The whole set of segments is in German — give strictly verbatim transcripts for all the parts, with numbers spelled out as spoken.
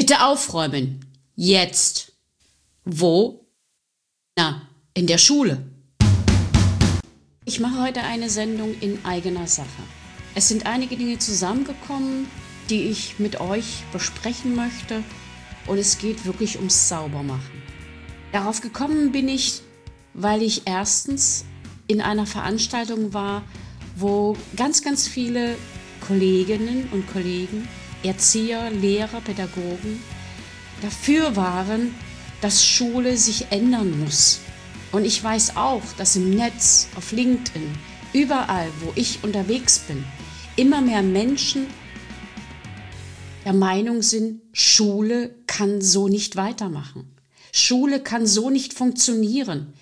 Bitte aufräumen. Jetzt. Wo? Na, in der Schule. Ich mache heute eine Sendung in eigener Sache. Es sind einige Dinge zusammengekommen, die ich mit euch besprechen möchte. Und es geht wirklich ums Saubermachen. Darauf gekommen bin ich, weil ich erstens in einer Veranstaltung war, wo ganz, ganz viele Kolleginnen und Kollegen, Erzieher, Lehrer, Pädagogen dafür waren, dass Schule sich ändern muss. Und ich weiß auch, dass im Netz, auf LinkedIn, überall, wo ich unterwegs bin, immer mehr Menschen der Meinung sind, Schule kann so nicht weitermachen. Schule kann so nicht funktionieren.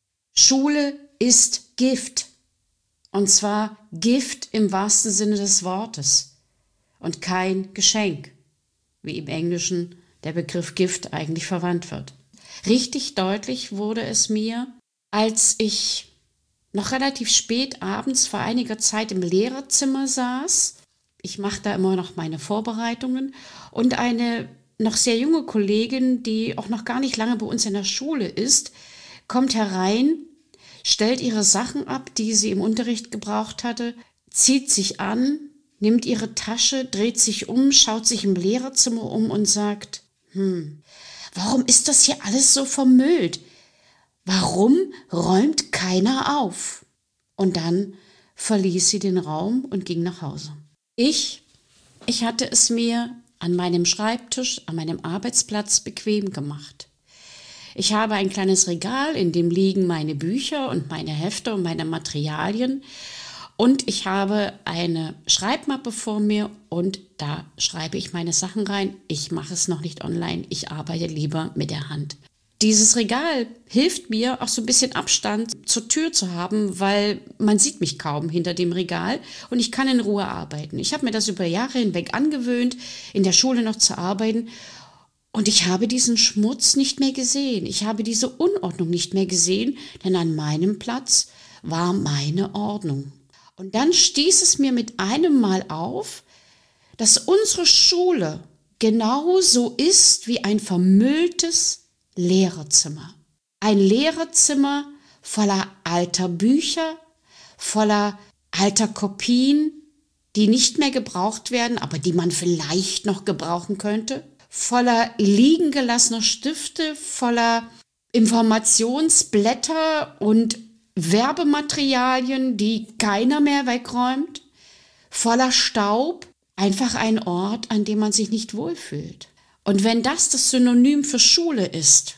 Schule ist Gift. Und zwar Gift im wahrsten Sinne des Wortes und kein Geschenk, wie im Englischen der Begriff Gift eigentlich verwandt wird. Richtig deutlich wurde es mir, als ich noch relativ spät abends vor einiger Zeit im Lehrerzimmer saß. Ich mache da immer noch meine Vorbereitungen und eine noch sehr junge Kollegin, die auch noch gar nicht lange bei uns in der Schule ist, kommt herein, stellt ihre Sachen ab, die sie im Unterricht gebraucht hatte, zieht sich an, nimmt ihre Tasche, dreht sich um, schaut sich im Lehrerzimmer um und sagt, hm, warum ist das hier alles so vermüllt? Warum räumt keiner auf? Und dann verließ sie den Raum und ging nach Hause. Ich, ich hatte es mir an meinem Schreibtisch, an meinem Arbeitsplatz bequem gemacht. Ich habe ein kleines Regal, in dem liegen meine Bücher und meine Hefte und meine Materialien. Und ich habe eine Schreibmappe vor mir und da schreibe ich meine Sachen rein. Ich mache es noch nicht online, ich arbeite lieber mit der Hand. Dieses Regal hilft mir, auch so ein bisschen Abstand zur Tür zu haben, weil man sieht mich kaum hinter dem Regal und ich kann in Ruhe arbeiten. Ich habe mir das über Jahre hinweg angewöhnt, in der Schule noch zu arbeiten. Und ich habe diesen Schmutz nicht mehr gesehen. Ich habe diese Unordnung nicht mehr gesehen, denn an meinem Platz war meine Ordnung. Und dann stieß es mir mit einem Mal auf, dass unsere Schule genauso ist wie ein vermülltes Lehrerzimmer. Ein Lehrerzimmer voller alter Bücher, voller alter Kopien, die nicht mehr gebraucht werden, aber die man vielleicht noch gebrauchen könnte. Voller liegen gelassener Stifte, voller Informationsblätter und Werbematerialien, die keiner mehr wegräumt, voller Staub, einfach ein Ort, an dem man sich nicht wohlfühlt. Und wenn das das Synonym für Schule ist,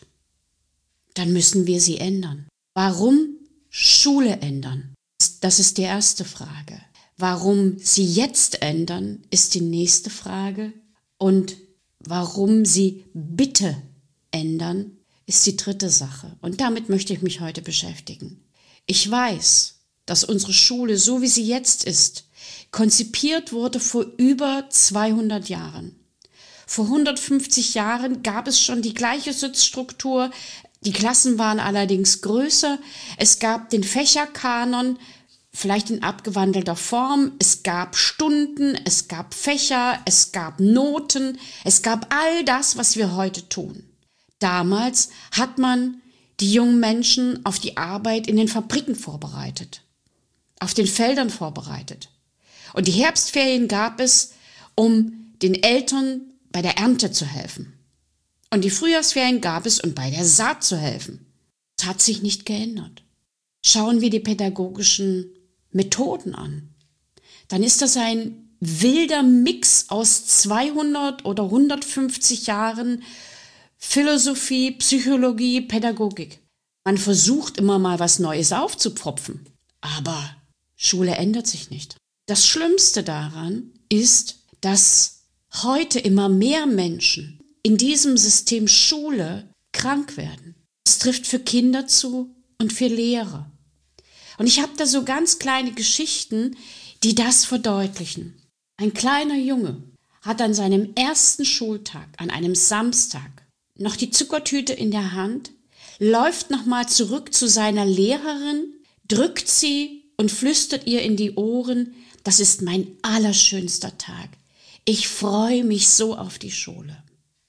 dann müssen wir sie ändern. Warum Schule ändern? Das ist die erste Frage. Warum sie jetzt ändern, ist die nächste Frage. Und warum sie bitte ändern, ist die dritte Sache. Und damit möchte ich mich heute beschäftigen. Ich weiß, dass unsere Schule, so wie sie jetzt ist, konzipiert wurde vor über zweihundert Jahren. Vor hundertfünfzig Jahren gab es schon die gleiche Sitzstruktur. Die Klassen waren allerdings größer. Es gab den Fächerkanon, vielleicht in abgewandelter Form. Es gab Stunden, es gab Fächer, es gab Noten, es gab all das, was wir heute tun. Damals hat man die jungen Menschen auf die Arbeit in den Fabriken vorbereitet, auf den Feldern vorbereitet. Und die Herbstferien gab es, um den Eltern bei der Ernte zu helfen. Und die Frühjahrsferien gab es, um bei der Saat zu helfen. Das hat sich nicht geändert. Schauen wir die pädagogischen Methoden an, dann ist das ein wilder Mix aus zweihundert oder hundertfünfzig Jahren Philosophie, Psychologie, Pädagogik. Man versucht immer mal was Neues aufzupfropfen, aber Schule ändert sich nicht. Das Schlimmste daran ist, dass heute immer mehr Menschen in diesem System Schule krank werden. Es trifft für Kinder zu und für Lehrer. Und ich habe da so ganz kleine Geschichten, die das verdeutlichen. Ein kleiner Junge hat an seinem ersten Schultag, an einem Samstag, noch die Zuckertüte in der Hand, läuft nochmal zurück zu seiner Lehrerin, drückt sie und flüstert ihr in die Ohren, das ist mein allerschönster Tag. Ich freue mich so auf die Schule.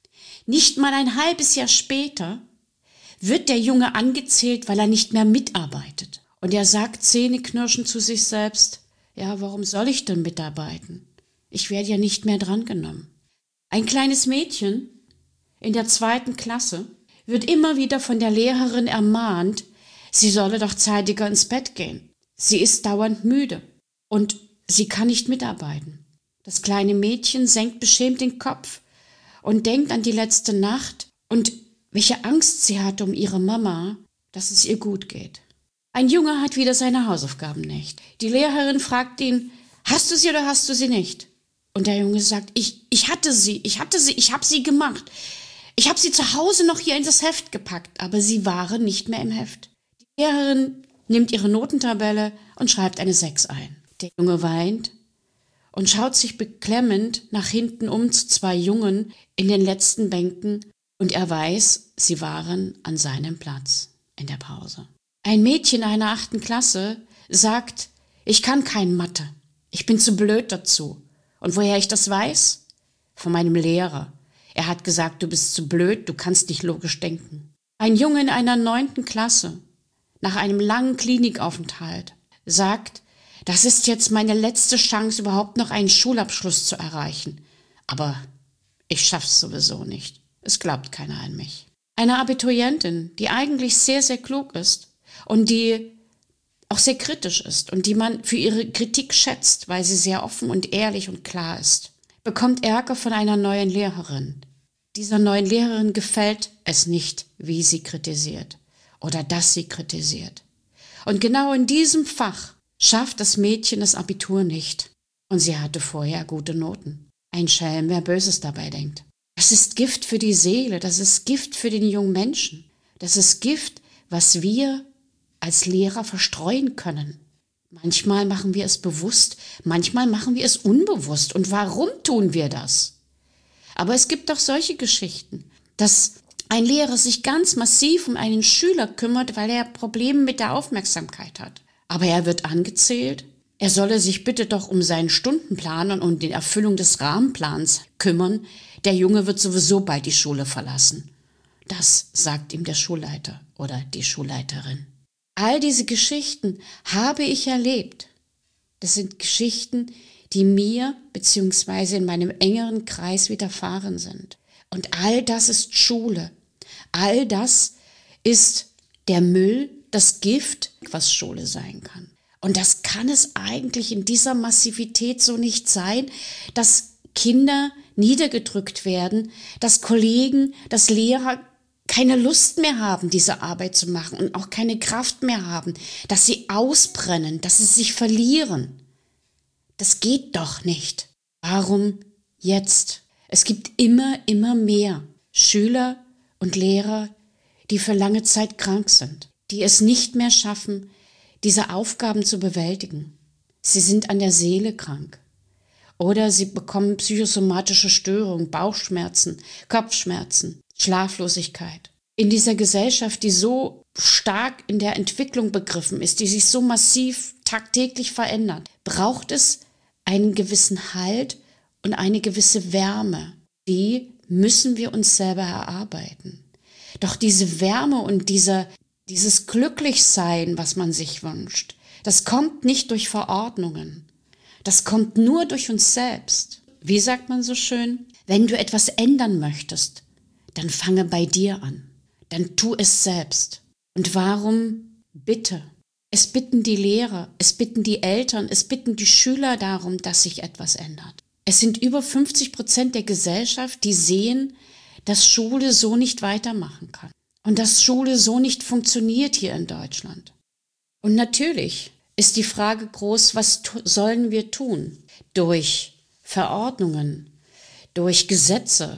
Nicht mal ein halbes Jahr später wird der Junge angezählt, weil er nicht mehr mitarbeitet. Und er sagt zähneknirschend zu sich selbst, ja, warum soll ich denn mitarbeiten? Ich werde ja nicht mehr drangenommen. Ein kleines Mädchen in der zweiten Klasse wird immer wieder von der Lehrerin ermahnt, sie solle doch zeitiger ins Bett gehen. Sie ist dauernd müde und sie kann nicht mitarbeiten. Das kleine Mädchen senkt beschämt den Kopf und denkt an die letzte Nacht und welche Angst sie hatte um ihre Mama, dass es ihr gut geht. Ein Junge hat wieder seine Hausaufgaben nicht. Die Lehrerin fragt ihn, hast du sie oder hast du sie nicht? Und der Junge sagt, ich, ich hatte sie, ich hatte sie, ich habe sie gemacht. Ich habe sie zu Hause noch hier in das Heft gepackt, aber sie waren nicht mehr im Heft. Die Lehrerin nimmt ihre Notentabelle und schreibt eine sechs ein. Der Junge weint und schaut sich beklemmend nach hinten um zu zwei Jungen in den letzten Bänken und er weiß, sie waren an seinem Platz in der Pause. Ein Mädchen einer achten Klasse sagt, ich kann kein Mathe, ich bin zu blöd dazu. Und woher ich das weiß? Von meinem Lehrer. Er hat gesagt, du bist zu blöd, du kannst nicht logisch denken. Ein Junge in einer neunten Klasse, nach einem langen Klinikaufenthalt, sagt, das ist jetzt meine letzte Chance, überhaupt noch einen Schulabschluss zu erreichen. Aber ich schaff's sowieso nicht. Es glaubt keiner an mich. Eine Abiturientin, die eigentlich sehr, sehr klug ist und die auch sehr kritisch ist und die man für ihre Kritik schätzt, weil sie sehr offen und ehrlich und klar ist, bekommt Ärger von einer neuen Lehrerin. Dieser neuen Lehrerin gefällt es nicht, wie sie kritisiert oder dass sie kritisiert. Und genau in diesem Fach schafft das Mädchen das Abitur nicht. Und sie hatte vorher gute Noten. Ein Schelm, wer Böses dabei denkt. Das ist Gift für die Seele, das ist Gift für den jungen Menschen. Das ist Gift, was wir als Lehrer verstreuen können. Manchmal machen wir es bewusst, manchmal machen wir es unbewusst. Und warum tun wir das? Aber es gibt doch solche Geschichten, dass ein Lehrer sich ganz massiv um einen Schüler kümmert, weil er Probleme mit der Aufmerksamkeit hat. Aber er wird angezählt, er solle sich bitte doch um seinen Stundenplan und um die Erfüllung des Rahmenplans kümmern. Der Junge wird sowieso bald die Schule verlassen. Das sagt ihm der Schulleiter oder die Schulleiterin. All diese Geschichten habe ich erlebt. Das sind Geschichten, die mir bzw. in meinem engeren Kreis widerfahren sind. Und all das ist Schule. All das ist der Müll, das Gift, was Schule sein kann. Und das kann es eigentlich in dieser Massivität so nicht sein, dass Kinder niedergedrückt werden, dass Kollegen, dass Lehrer keine Lust mehr haben, diese Arbeit zu machen und auch keine Kraft mehr haben, dass sie ausbrennen, dass sie sich verlieren. Das geht doch nicht. Warum jetzt? Es gibt immer, immer mehr Schüler und Lehrer, die für lange Zeit krank sind, die es nicht mehr schaffen, diese Aufgaben zu bewältigen. Sie sind an der Seele krank. Oder sie bekommen psychosomatische Störungen, Bauchschmerzen, Kopfschmerzen, Schlaflosigkeit. In dieser Gesellschaft, die so stark in der Entwicklung begriffen ist, die sich so massiv tagtäglich verändert, braucht es einen gewissen Halt und eine gewisse Wärme. Die müssen wir uns selber erarbeiten. Doch diese Wärme und dieser, dieses Glücklichsein, was man sich wünscht, das kommt nicht durch Verordnungen. Das kommt nur durch uns selbst. Wie sagt man so schön? Wenn du etwas ändern möchtest, dann fange bei dir an. Dann tu es selbst. Und warum bitte? Es bitten die Lehrer, es bitten die Eltern, es bitten die Schüler darum, dass sich etwas ändert. Es sind über fünfzig Prozent der Gesellschaft, die sehen, dass Schule so nicht weitermachen kann. Und dass Schule so nicht funktioniert hier in Deutschland. Und natürlich ist die Frage groß, was tu- sollen wir tun? Durch Verordnungen, durch Gesetze,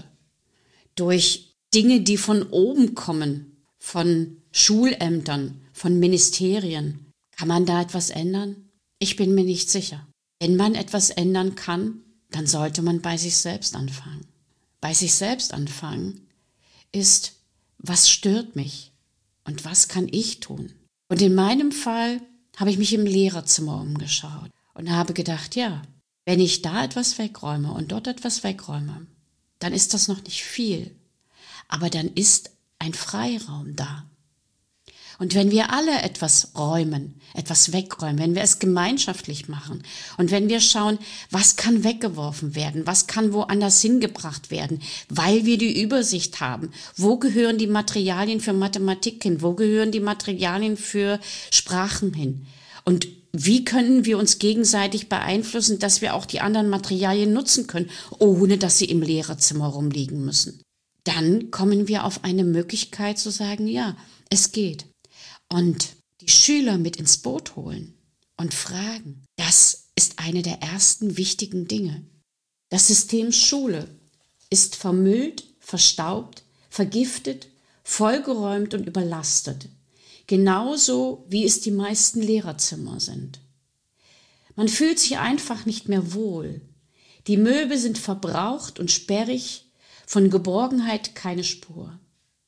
durch Dinge, die von oben kommen, von Schulämtern, von Ministerien. Kann man da etwas ändern? Ich bin mir nicht sicher. Wenn man etwas ändern kann, dann sollte man bei sich selbst anfangen. Bei sich selbst anfangen ist, was stört mich und was kann ich tun? Und in meinem Fall habe ich mich im Lehrerzimmer umgeschaut und habe gedacht, ja, wenn ich da etwas wegräume und dort etwas wegräume, dann ist das noch nicht viel. aber dann ist ein Freiraum da. Und wenn wir alle etwas räumen, etwas wegräumen, wenn wir es gemeinschaftlich machen und wenn wir schauen, was kann weggeworfen werden, was kann woanders hingebracht werden, weil wir die Übersicht haben, wo gehören die Materialien für Mathematik hin, wo gehören die Materialien für Sprachen hin und wie können wir uns gegenseitig beeinflussen, dass wir auch die anderen Materialien nutzen können, ohne dass sie im Lehrerzimmer rumliegen müssen. Dann kommen wir auf eine Möglichkeit zu sagen, ja, es geht. Und die Schüler mit ins Boot holen und fragen, das ist eine der ersten wichtigen Dinge. Das System Schule ist vermüllt, verstaubt, vergiftet, vollgeräumt und überlastet. Genauso wie es die meisten Lehrerzimmer sind. Man fühlt sich einfach nicht mehr wohl. Die Möbel sind verbraucht und sperrig, von Geborgenheit keine Spur.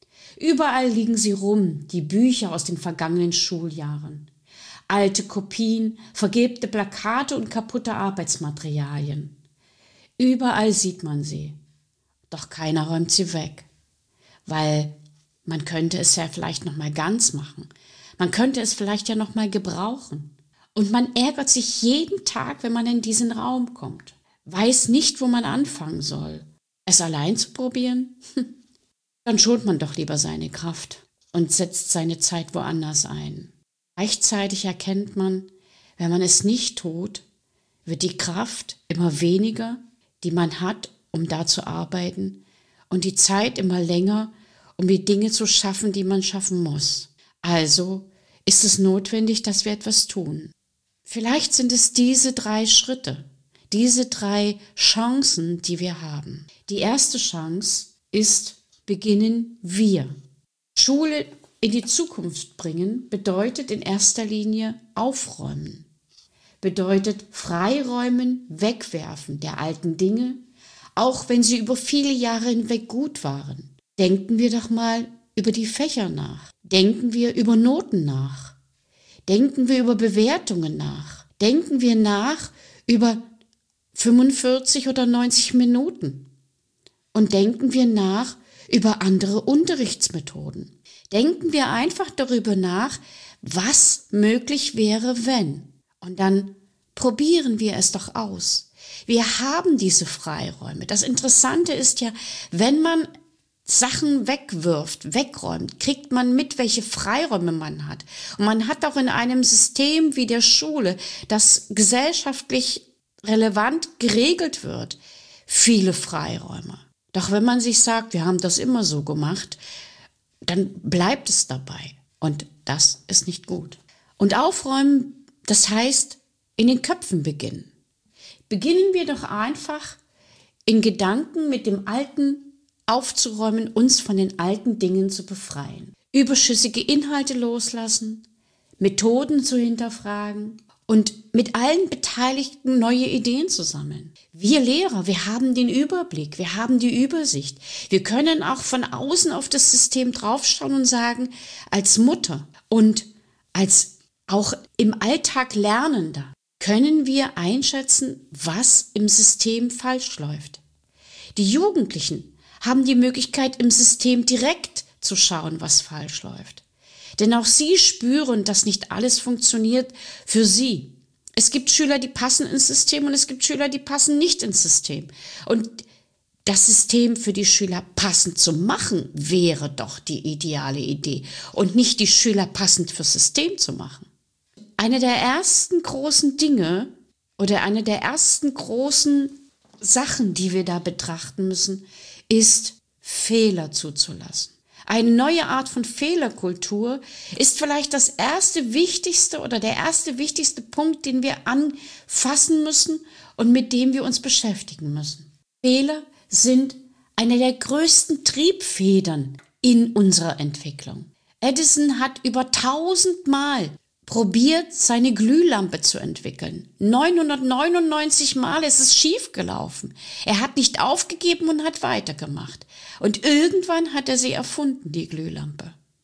Überall liegen sie rum, die Bücher aus den vergangenen Schuljahren. Alte Kopien, vergilbte Plakate und kaputte Arbeitsmaterialien. Überall sieht man sie. Doch keiner räumt sie weg. Weil man könnte es ja vielleicht noch mal ganz machen. Man könnte es vielleicht ja noch mal gebrauchen. Und man ärgert sich jeden Tag, wenn man in diesen Raum kommt. Weiß nicht, wo man anfangen soll. Es allein zu probieren? Dann schont man doch lieber seine Kraft und setzt seine Zeit woanders ein. Gleichzeitig erkennt man, wenn man es nicht tut, wird die Kraft immer weniger, die man hat, um da zu arbeiten, und die Zeit immer länger, um die Dinge zu schaffen, die man schaffen muss. Also ist es notwendig, dass wir etwas tun. Vielleicht sind es diese drei Schritte, diese drei Chancen, die wir haben. Die erste Chance ist, beginnen wir. Schule in die Zukunft bringen bedeutet in erster Linie aufräumen. Bedeutet freiräumen, wegwerfen der alten Dinge, auch wenn sie über viele Jahre hinweg gut waren. Denken wir doch mal über die Fächer nach. Denken wir über Noten nach. Denken wir über Bewertungen nach. Denken wir nach über fünfundvierzig oder neunzig Minuten. Und denken wir nach über andere Unterrichtsmethoden. Denken wir einfach darüber nach, was möglich wäre, wenn. Und dann probieren wir es doch aus. Wir haben diese Freiräume. Das Interessante ist ja, wenn man Sachen wegwirft, wegräumt, kriegt man mit, welche Freiräume man hat. Und man hat auch in einem System wie der Schule, das gesellschaftlich relevant geregelt wird, viele Freiräume. Doch wenn man sich sagt, wir haben das immer so gemacht, dann bleibt es dabei. Und das ist nicht gut. Und aufräumen, das heißt, in den Köpfen beginnen. Beginnen wir doch einfach, in Gedanken mit dem Alten aufzuräumen, uns von den alten Dingen zu befreien. Überschüssige Inhalte loslassen, Methoden zu hinterfragen und mit allen Beteiligten neue Ideen zu sammeln. Wir Lehrer, wir haben den Überblick, wir haben die Übersicht. Wir können auch von außen auf das System draufschauen und sagen, als Mutter und als auch im Alltag Lernender, können wir einschätzen, was im System falsch läuft. Die Jugendlichen haben die Möglichkeit, im System direkt zu schauen, was falsch läuft. Denn auch sie spüren, dass nicht alles funktioniert für sie. Es gibt Schüler, die passen ins System und es gibt Schüler, die passen nicht ins System. Und das System für die Schüler passend zu machen, wäre doch die ideale Idee und nicht die Schüler passend fürs System zu machen. Eine der ersten großen Dinge oder eine der ersten großen Sachen, die wir da betrachten müssen, ist, Fehler zuzulassen. Eine neue Art von Fehlerkultur ist vielleicht das erste wichtigste oder der erste wichtigste Punkt, den wir anfassen müssen und mit dem wir uns beschäftigen müssen. Fehler sind eine der größten Triebfedern in unserer Entwicklung. Edison hat über tausendmal probiert, seine Glühlampe zu entwickeln. neunhundertneunundneunzig Mal ist es schiefgelaufen. Er hat nicht aufgegeben und hat weitergemacht. Und irgendwann hat er sie erfunden, die Glühlampe.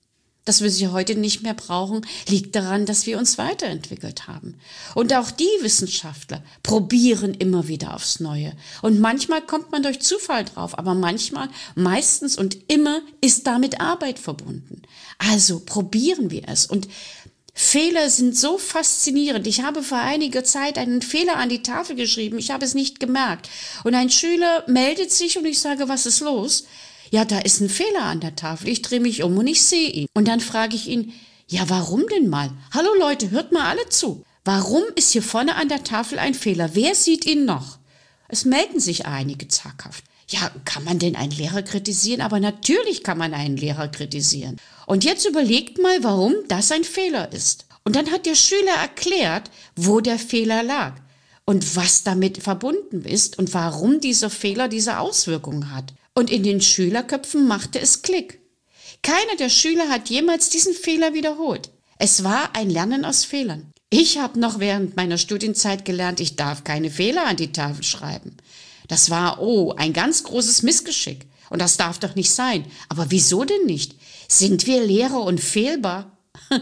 Dass wir sie heute nicht mehr brauchen, liegt daran, dass wir uns weiterentwickelt haben. Und auch die Wissenschaftler probieren immer wieder aufs Neue. Und manchmal kommt man durch Zufall drauf, aber manchmal, meistens und immer ist damit Arbeit verbunden. Also probieren wir es. Und Fehler sind so faszinierend. Ich habe vor einiger Zeit einen Fehler an die Tafel geschrieben. Ich habe es nicht gemerkt. Und ein Schüler meldet sich und ich sage, was ist los? Ja, da ist ein Fehler an der Tafel. Ich drehe mich um und ich sehe ihn. Und dann frage ich ihn, ja, warum denn mal? Hallo Leute, hört mal alle zu. Warum ist hier vorne an der Tafel ein Fehler? Wer sieht ihn noch? Es melden sich einige zaghaft. Ja, kann man denn einen Lehrer kritisieren? Aber natürlich kann man einen Lehrer kritisieren. Und jetzt überlegt mal, warum das ein Fehler ist. Und dann hat der Schüler erklärt, wo der Fehler lag und was damit verbunden ist und warum dieser Fehler diese Auswirkungen hat. Und in den Schülerköpfen machte es Klick. Keiner der Schüler hat jemals diesen Fehler wiederholt. Es war ein Lernen aus Fehlern. Ich habe noch während meiner Studienzeit gelernt, ich darf keine Fehler an die Tafel schreiben. Das war, oh, ein ganz großes Missgeschick. Und das darf doch nicht sein. Aber wieso denn nicht? Sind wir Lehrer unfehlbar?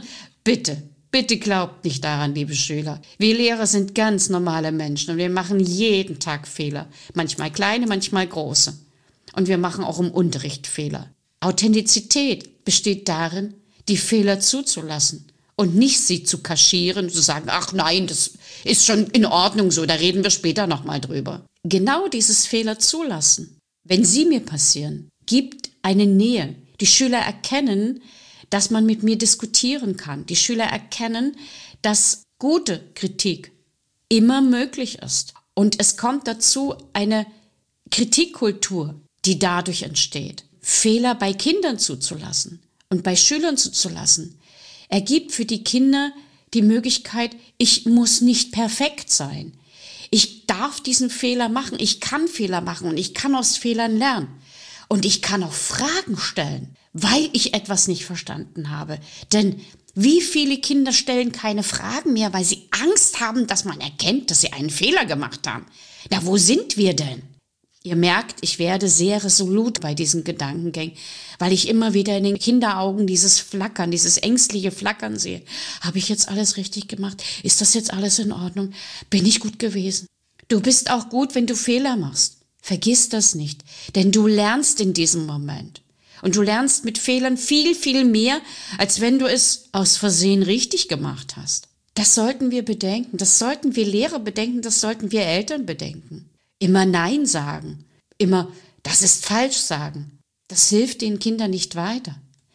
Bitte, bitte glaubt nicht daran, liebe Schüler. Wir Lehrer sind ganz normale Menschen und wir machen jeden Tag Fehler. Manchmal kleine, manchmal große. Und wir machen auch im Unterricht Fehler. Authentizität besteht darin, die Fehler zuzulassen und nicht sie zu kaschieren, zu sagen, ach nein, das ist schon in Ordnung so, da reden wir später nochmal drüber. Genau dieses Fehler zulassen, wenn sie mir passieren, gibt eine Nähe. Die Schüler erkennen, dass man mit mir diskutieren kann. Die Schüler erkennen, dass gute Kritik immer möglich ist. Und es kommt dazu eine Kritikkultur, die dadurch entsteht. Fehler bei Kindern zuzulassen und bei Schülern zuzulassen, ergibt für die Kinder die Möglichkeit, ich muss nicht perfekt sein. Ich darf diesen Fehler machen, ich kann Fehler machen und ich kann aus Fehlern lernen. Und ich kann auch Fragen stellen, weil ich etwas nicht verstanden habe. Denn wie viele Kinder stellen keine Fragen mehr, weil sie Angst haben, dass man erkennt, dass sie einen Fehler gemacht haben. Na, wo sind wir denn? Ihr merkt, ich werde sehr resolut bei diesen Gedankengängen, weil ich immer wieder in den Kinderaugen dieses Flackern, dieses ängstliche Flackern sehe. Habe ich jetzt alles richtig gemacht? Ist das jetzt alles in Ordnung? Bin ich gut gewesen? Du bist auch gut, wenn du Fehler machst. Vergiss das nicht, denn du lernst in diesem Moment. Und du lernst mit Fehlern viel, viel mehr, als wenn du es aus Versehen richtig gemacht hast. Das sollten wir bedenken, das sollten wir Lehrer bedenken, das sollten wir Eltern bedenken. Immer Nein sagen, immer das ist falsch sagen, das hilft den Kindern nicht weiter.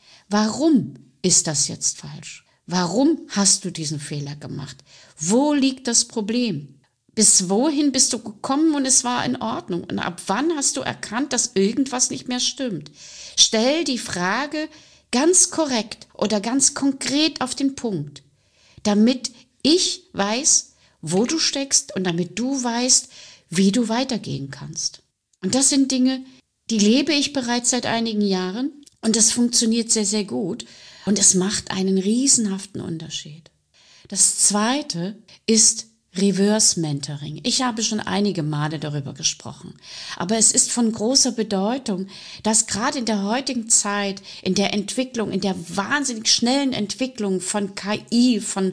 Warum ist das jetzt falsch? Warum hast du diesen Fehler gemacht? Wo liegt das Problem? Bis wohin bist du gekommen und es war in Ordnung? Und ab wann hast du erkannt, dass irgendwas nicht mehr stimmt? Stell die Frage ganz korrekt oder ganz konkret auf den Punkt, damit ich weiß, wo du steckst und damit du weißt, wie du weitergehen kannst. Und das sind Dinge, die lebe ich bereits seit einigen Jahren und das funktioniert sehr, sehr gut und es macht einen riesenhaften Unterschied. Das Zweite ist Reverse Mentoring. Ich habe schon einige Male darüber gesprochen, aber es ist von großer Bedeutung, dass gerade in der heutigen Zeit, in der Entwicklung, in der wahnsinnig schnellen Entwicklung von K I, von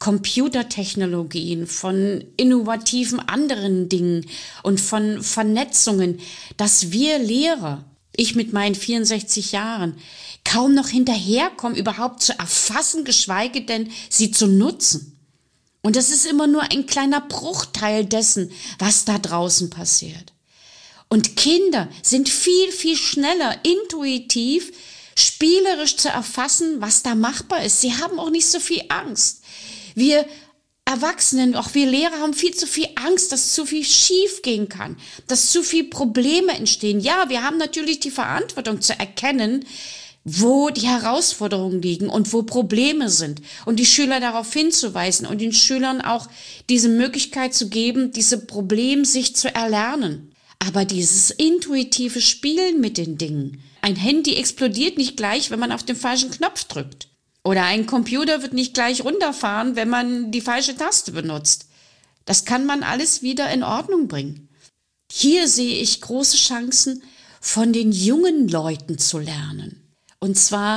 Computertechnologien, von innovativen anderen Dingen und von Vernetzungen, dass wir Lehrer, ich mit meinen vierundsechzig Jahren, kaum noch hinterherkommen, überhaupt zu erfassen, geschweige denn sie zu nutzen. Und das ist immer nur ein kleiner Bruchteil dessen, was da draußen passiert. Und Kinder sind viel, viel schneller, intuitiv, spielerisch zu erfassen, was da machbar ist. Sie haben auch nicht so viel Angst. Wir Erwachsenen, auch wir Lehrer haben viel zu viel Angst, dass zu viel schief gehen kann, dass zu viel Probleme entstehen. Ja, wir haben natürlich die Verantwortung zu erkennen, wo die Herausforderungen liegen und wo Probleme sind und die Schüler darauf hinzuweisen und den Schülern auch diese Möglichkeit zu geben, diese Problemsicht zu erlernen. Aber dieses intuitive Spielen mit den Dingen, ein Handy explodiert nicht gleich, wenn man auf den falschen Knopf drückt. Oder ein Computer wird nicht gleich runterfahren, wenn man die falsche Taste benutzt. Das kann man alles wieder in Ordnung bringen. Hier sehe ich große Chancen, von den jungen Leuten zu lernen. Und zwar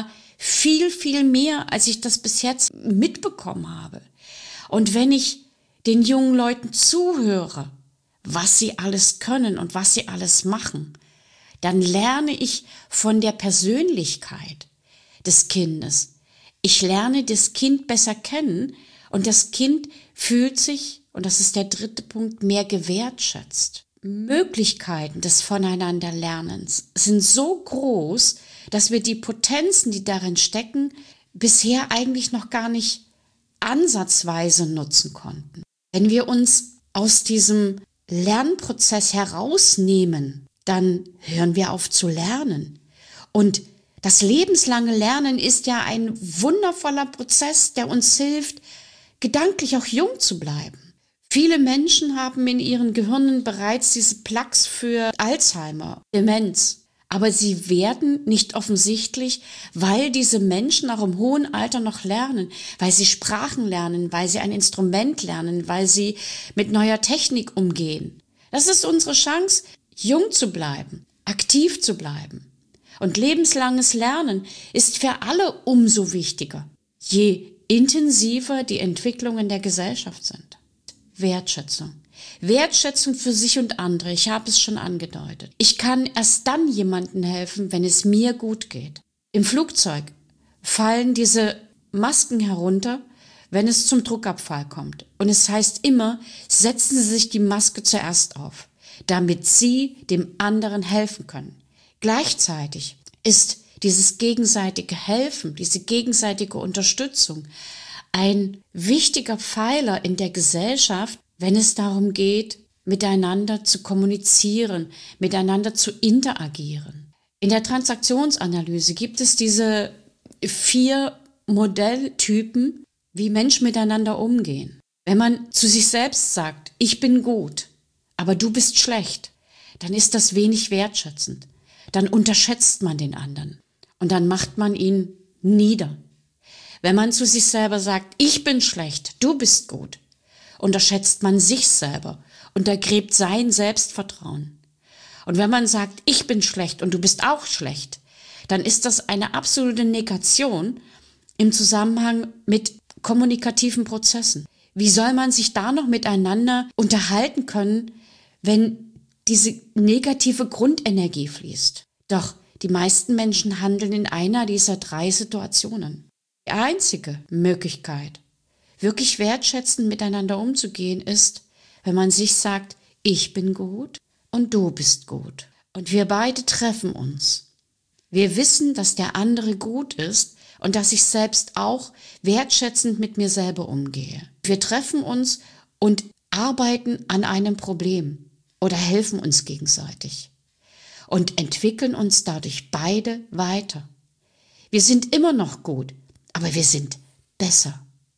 Viel, viel mehr, als ich das bis jetzt mitbekommen habe. Und wenn ich den jungen Leuten zuhöre, was sie alles können und was sie alles machen, dann lerne ich von der Persönlichkeit des Kindes. Ich lerne das Kind besser kennen und das Kind fühlt sich, und das ist der dritte Punkt, mehr gewertschätzt. Möglichkeiten des Voneinanderlernens sind so groß, dass wir die Potenzen, die darin stecken, bisher eigentlich noch gar nicht ansatzweise nutzen konnten. Wenn wir uns aus diesem Lernprozess herausnehmen, dann hören wir auf zu lernen. Und das lebenslange Lernen ist ja ein wundervoller Prozess, der uns hilft, gedanklich auch jung zu bleiben. Viele Menschen haben in ihren Gehirnen bereits diese Plaques für Alzheimer, Demenz. Aber sie werden nicht offensichtlich, weil diese Menschen auch im hohen Alter noch lernen, weil sie Sprachen lernen, weil sie ein Instrument lernen, weil sie mit neuer Technik umgehen. Das ist unsere Chance, jung zu bleiben, aktiv zu bleiben. Und lebenslanges Lernen ist für alle umso wichtiger, je intensiver die Entwicklungen der Gesellschaft sind. Wertschätzung. Wertschätzung für sich und andere, ich habe es schon angedeutet. Ich kann erst dann jemandem helfen, wenn es mir gut geht. Im Flugzeug fallen diese Masken herunter, wenn es zum Druckabfall kommt. Und es heißt immer, setzen Sie sich die Maske zuerst auf, damit Sie dem anderen helfen können. Gleichzeitig ist dieses gegenseitige Helfen, diese gegenseitige Unterstützung ein wichtiger Pfeiler in der Gesellschaft, wenn es darum geht, miteinander zu kommunizieren, miteinander zu interagieren. In der Transaktionsanalyse gibt es diese vier Modelltypen, wie Menschen miteinander umgehen. Wenn man zu sich selbst sagt, ich bin gut, aber du bist schlecht, dann ist das wenig wertschätzend. Dann unterschätzt man den anderen und dann macht man ihn nieder. Wenn man zu sich selber sagt, ich bin schlecht, du bist gut, unterschätzt man sich selber, untergräbt sein Selbstvertrauen. Und wenn man sagt, ich bin schlecht und du bist auch schlecht, dann ist das eine absolute Negation im Zusammenhang mit kommunikativen Prozessen. Wie soll man sich da noch miteinander unterhalten können, wenn diese negative Grundenergie fließt? Doch die meisten Menschen handeln in einer dieser drei Situationen. Die einzige Möglichkeit, wirklich wertschätzend miteinander umzugehen, ist, wenn man sich sagt, ich bin gut und du bist gut. Und wir beide treffen uns. Wir wissen, dass der andere gut ist und dass ich selbst auch wertschätzend mit mir selber umgehe. Wir treffen uns und arbeiten an einem Problem oder helfen uns gegenseitig und entwickeln uns dadurch beide weiter. Wir sind immer noch gut, aber wir sind besser.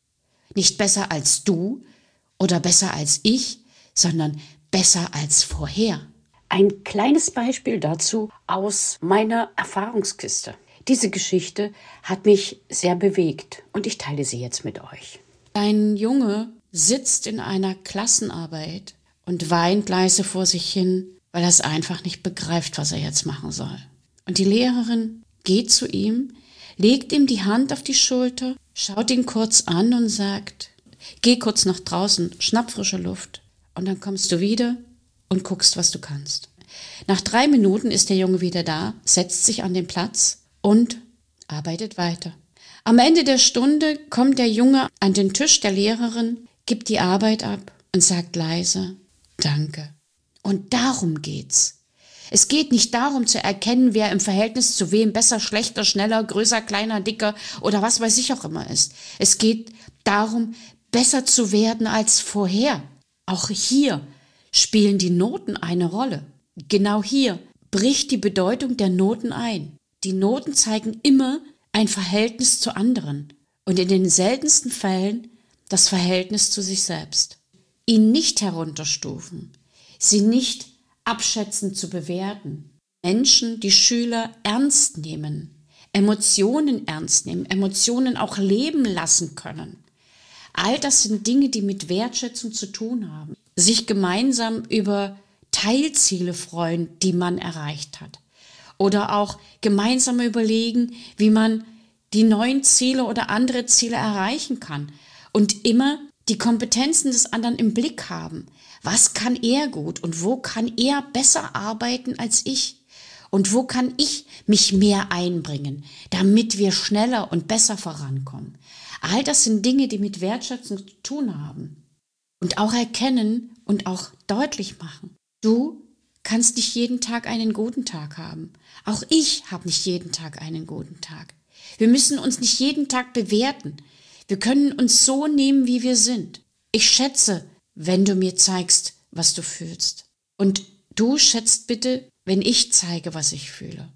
Nicht besser als du oder besser als ich, sondern besser als vorher. Ein kleines Beispiel dazu aus meiner Erfahrungskiste. Diese Geschichte hat mich sehr bewegt und ich teile sie jetzt mit euch. Ein Junge sitzt in einer Klassenarbeit und weint leise vor sich hin, weil er es einfach nicht begreift, was er jetzt machen soll. Und die Lehrerin geht zu ihm, legt ihm die Hand auf die Schulter, schaut ihn kurz an und sagt, geh kurz nach draußen, schnapp frische Luft und dann kommst du wieder und guckst, was du kannst. Nach drei Minuten ist der Junge wieder da, setzt sich an den Platz und arbeitet weiter. Am Ende der Stunde kommt der Junge an den Tisch der Lehrerin, gibt die Arbeit ab und sagt leise, danke. Und darum geht's. Es geht nicht darum zu erkennen, wer im Verhältnis zu wem besser, schlechter, schneller, größer, kleiner, dicker oder was weiß ich auch immer ist. Es geht darum, besser zu werden als vorher. Auch hier spielen die Noten eine Rolle. Genau hier bricht die Bedeutung der Noten ein. Die Noten zeigen immer ein Verhältnis zu anderen und in den seltensten Fällen das Verhältnis zu sich selbst. Ihn nicht herunterstufen, sie nicht abschätzend zu bewerten. Menschen, die Schüler ernst nehmen, Emotionen ernst nehmen, Emotionen auch leben lassen können. All das sind Dinge, die mit Wertschätzung zu tun haben. Sich gemeinsam über Teilziele freuen, die man erreicht hat. Oder auch gemeinsam überlegen, wie man die neuen Ziele oder andere Ziele erreichen kann und immer die Kompetenzen des anderen im Blick haben. Was kann er gut und wo kann er besser arbeiten als ich? Und wo kann ich mich mehr einbringen, damit wir schneller und besser vorankommen? All das sind Dinge, die mit Wertschätzung zu tun haben. Und auch erkennen und auch deutlich machen. Du kannst nicht jeden Tag einen guten Tag haben. Auch ich habe nicht jeden Tag einen guten Tag. Wir müssen uns nicht jeden Tag bewerten. Wir können uns so nehmen, wie wir sind. Ich schätze, wenn du mir zeigst, was du fühlst. Und du schätzt bitte, wenn ich zeige, was ich fühle.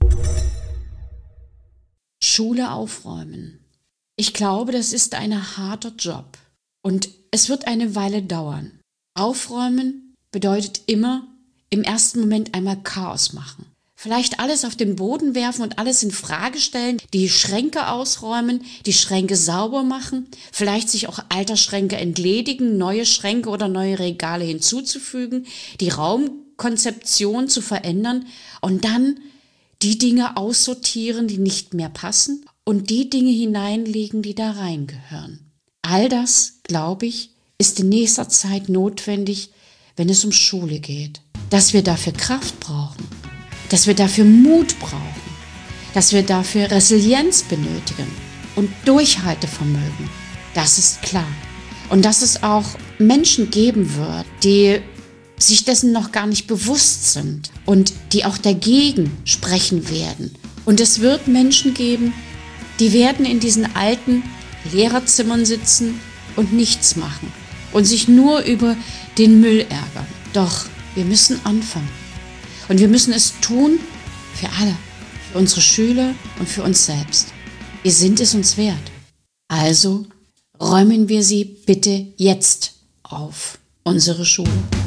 Schule aufräumen. Ich glaube, das ist ein harter Job. Und es wird eine Weile dauern. Aufräumen bedeutet immer, im ersten Moment einmal Chaos machen. Vielleicht alles auf den Boden werfen und alles in Frage stellen, die Schränke ausräumen, die Schränke sauber machen, vielleicht sich auch alter Schränke entledigen, neue Schränke oder neue Regale hinzuzufügen, die Raumkonzeption zu verändern und dann die Dinge aussortieren, die nicht mehr passen und die Dinge hineinlegen, die da reingehören. All das, glaube ich, ist in nächster Zeit notwendig, wenn es um Schule geht. Dass wir dafür Kraft brauchen, dass wir dafür Mut brauchen, dass wir dafür Resilienz benötigen und Durchhaltevermögen. Das ist klar. Und dass es auch Menschen geben wird, die sich dessen noch gar nicht bewusst sind und die auch dagegen sprechen werden. Und es wird Menschen geben, die werden in diesen alten Lehrerzimmern sitzen und nichts machen und sich nur über den Müll ärgern. Doch wir müssen anfangen. Und wir müssen es tun für alle, für unsere Schüler und für uns selbst. Wir sind es uns wert. Also räumen wir sie bitte jetzt auf, unsere Schule.